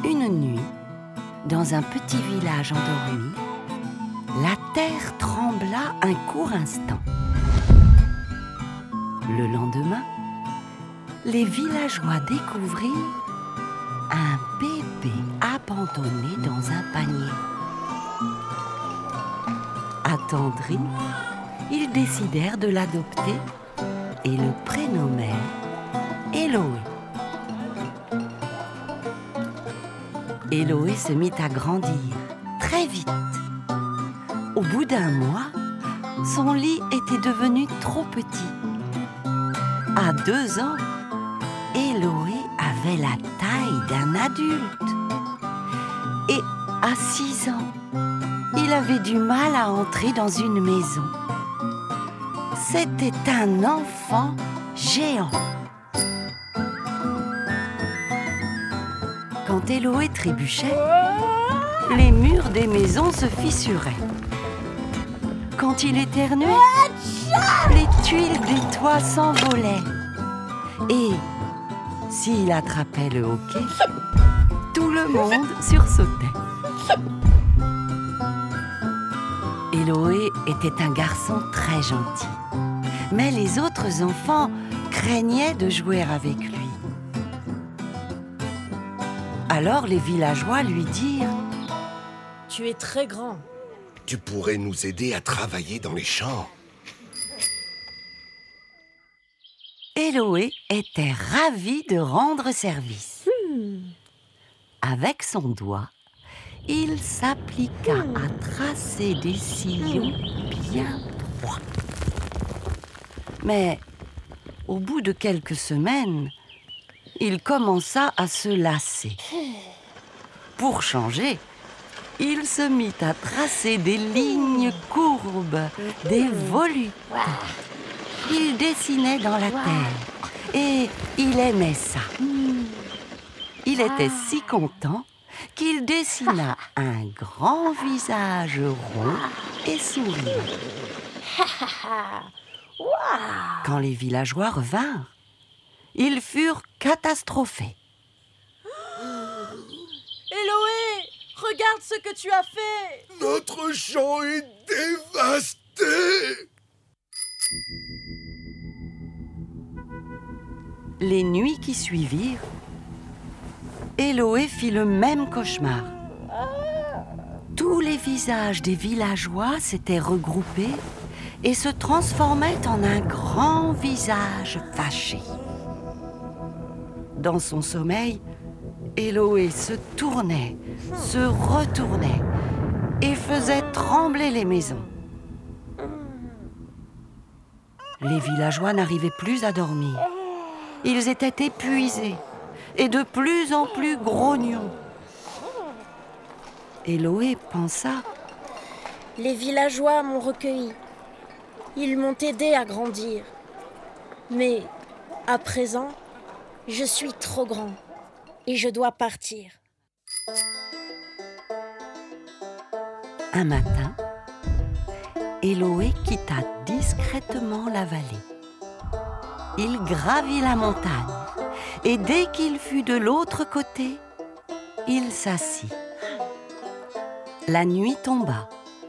Une nuit, dans un petit village endormi, la terre trembla un court instant. Le lendemain, les villageois découvrirent un bébé abandonné dans un panier. Attendris, ils décidèrent de l'adopter et le prénommèrent Éloé. Éloé se mit à grandir très vite. Au bout d'un mois, son lit était devenu trop petit. À 2 ans, Éloé avait la taille d'un adulte. Et à 6 ans, il avait du mal à entrer dans une maison. C'était un enfant géant. Quand Éloé trébuchait, les murs des maisons se fissuraient. Quand il éternuait, les tuiles des toits s'envolaient. Et s'il attrapait le hoquet, tout le monde sursautait. Éloé était un garçon très gentil, mais les autres enfants craignaient de jouer avec lui. Alors les villageois lui dirent : « Tu es très grand. Tu pourrais nous aider à travailler dans les champs. » Éloé était ravi de rendre service. Avec son doigt, il s'appliqua à tracer des sillons bien droits. Mais au bout de quelques semaines, il commença à se lasser. Pour changer, il se mit à tracer des lignes courbes, des volutes. Il dessinait dans la terre et il aimait ça. Il était si content qu'il dessina un grand visage rond et souriant. Quand les villageois revinrent, ils furent catastrophés. Éloé, regarde ce que tu as fait! Notre champ est dévasté! Les nuits qui suivirent, Éloé fit le même cauchemar. Tous les visages des villageois s'étaient regroupés et se transformaient en un grand visage fâché. Dans son sommeil, Éloé se tournait, se retournait et faisait trembler les maisons. Les villageois n'arrivaient plus à dormir. Ils étaient épuisés et de plus en plus grognons. Éloé pensa : Les villageois m'ont recueilli. Ils m'ont aidé à grandir. Mais à présent, je suis trop grand et je dois partir. Un matin, Éloé quitta discrètement la vallée. Il gravit la montagne et dès qu'il fut de l'autre côté, il s'assit. La nuit tomba.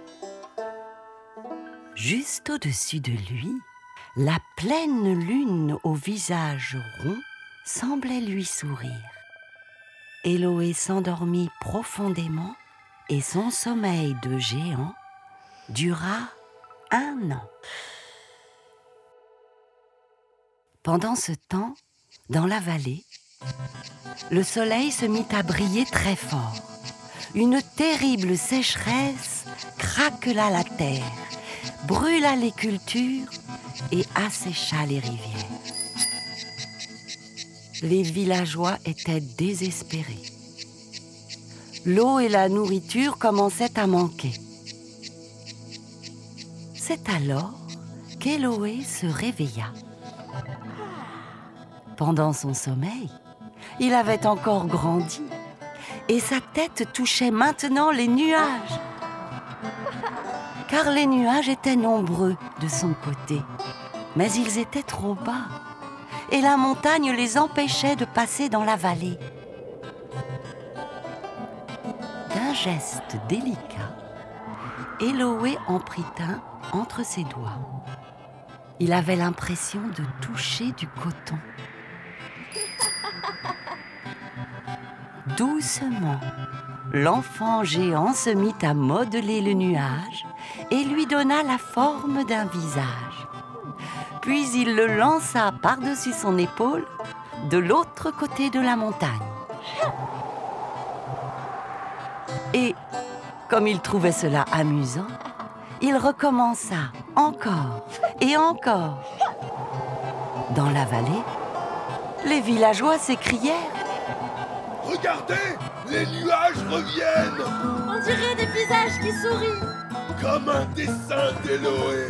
Juste au-dessus de lui, la pleine lune au visage rond semblait lui sourire. Éloé s'endormit profondément et son sommeil de géant dura 1 an. Pendant ce temps, dans la vallée, le soleil se mit à briller très fort. Une terrible sécheresse craquela la terre, brûla les cultures et assécha les rivières. Les villageois étaient désespérés. L'eau et la nourriture commençaient à manquer. C'est alors qu'Éloé se réveilla. Pendant son sommeil, il avait encore grandi et sa tête touchait maintenant les nuages. Car les nuages étaient nombreux de son côté, mais ils étaient trop bas et la montagne les empêchait de passer dans la vallée. d'un geste délicat, Éloé en prit un entre ses doigts. Il avait l'impression de toucher du coton. Doucement, l'enfant géant se mit à modeler le nuage et lui donna la forme d'un visage. Puis il le lança par-dessus son épaule de l'autre côté de la montagne. Et, comme il trouvait cela amusant, il recommença encore et encore. Dans la vallée, les villageois s'écrièrent: Regardez, les nuages reviennent, On dirait des visages qui sourient. comme un dessin d'Éloé.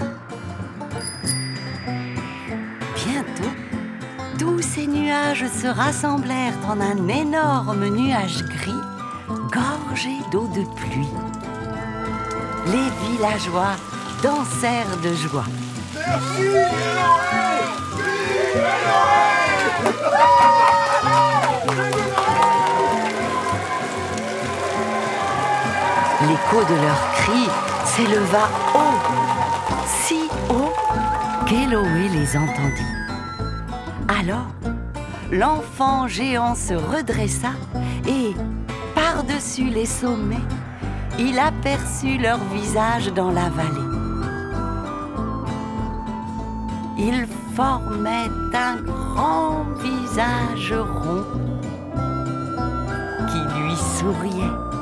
Bientôt, tous ces nuages se rassemblèrent en un énorme nuage gris, gorgé d'eau de pluie. Les villageois dansèrent de joie. Merci, Éloé! Vive Éloé! L'écho de leurs cris s'éleva haut, si haut qu'Éloé les entendit. Alors, l'enfant géant se redressa et, par-dessus les sommets, il aperçut leur visage dans la vallée. Ils formaient un grand visage rond qui lui souriait.